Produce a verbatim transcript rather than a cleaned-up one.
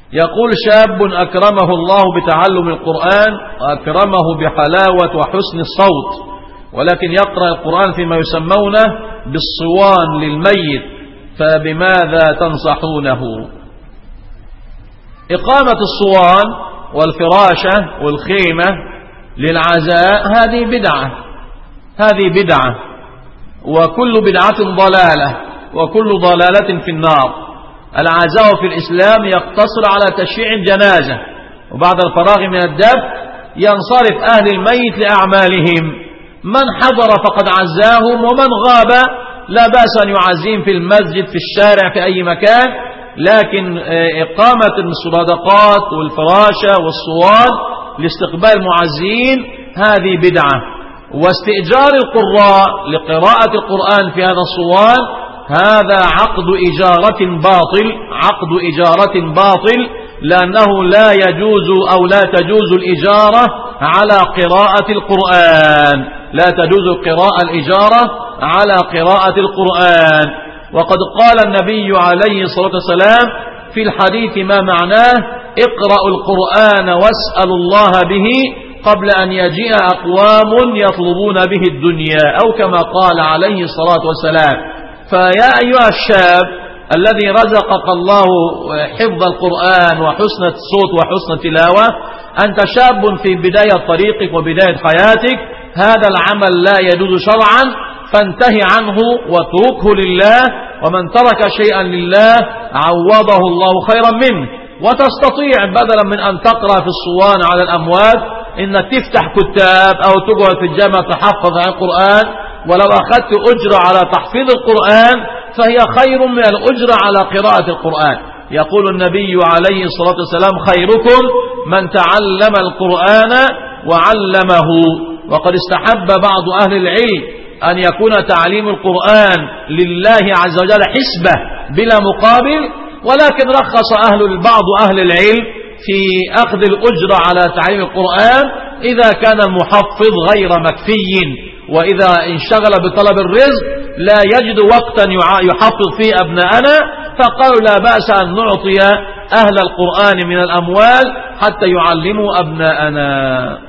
يقول شاب أكرمه الله بتعلم القرآن وأكرمه بحلاوة وحسن الصوت، ولكن يقرأ القرآن فيما يسمونه بالصوان للميت، فبماذا تنصحونه؟ إقامة الصوان والفراشة والخيمة للعزاء هذه بدعة، هذه بدعة، وكل بدعة ضلالة، وكل ضلالة في النار. العزاء في الإسلام يقتصر على تشييع الجنازة، وبعد الفراغ من الدفن ينصرف أهل الميت لأعمالهم. من حضر فقد عزاهم، ومن غاب لا بأس أن يعزيهم في المسجد، في الشارع، في أي مكان. لكن إقامة الصدقات والفراشة والصوان لاستقبال المعزين هذه بدعة. واستئجار القراء لقراءة القرآن في هذا الصوان هذا عقد إجارة باطل، عقد إجارة باطل، لأنه لا يجوز أو لا تجوز الإجارة على قراءة القرآن، لا تجوز القراءة الإجارة على قراءة القرآن. وقد قال النبي عليه الصلاة والسلام في الحديث ما معناه: اقرأوا القرآن واسألوا الله به قبل أن يجيء أقوام يطلبون به الدنيا، أو كما قال عليه الصلاة والسلام. فيا أيها الشاب الذي رزقك الله حفظ القرآن وحسن الصوت وحسن التلاوة، أنت شاب في بداية طريقك وبداية حياتك، هذا العمل لا يجوز شرعا، فانتهي عنه واتركه لله، ومن ترك شيئا لله عوضه الله خيرا منه. وتستطيع بدلا من أن تقرأ في الصوان على الأموات إنك تفتح كتاب أو تقعد في الجامعة تحفظ عن القرآن، ولو أخذت أجرة على تحفيظ القرآن فهي خير من الأجرة على قراءة القرآن. يقول النبي عليه الصلاة والسلام: خيركم من تعلم القرآن وعلمه. وقد استحب بعض أهل العلم أن يكون تعليم القرآن لله عز وجل حسبة بلا مقابل، ولكن رخص أهل بعض أهل العلم في أخذ الأجرة على تعليم القرآن إذا كان المحفظ غير مكفي، وإذا انشغل بطلب الرزق لا يجد وقتا يحفظ فيه أبناءنا، فقالوا لا بأس أن نعطي أهل القرآن من الأموال حتى يعلموا أبناءنا.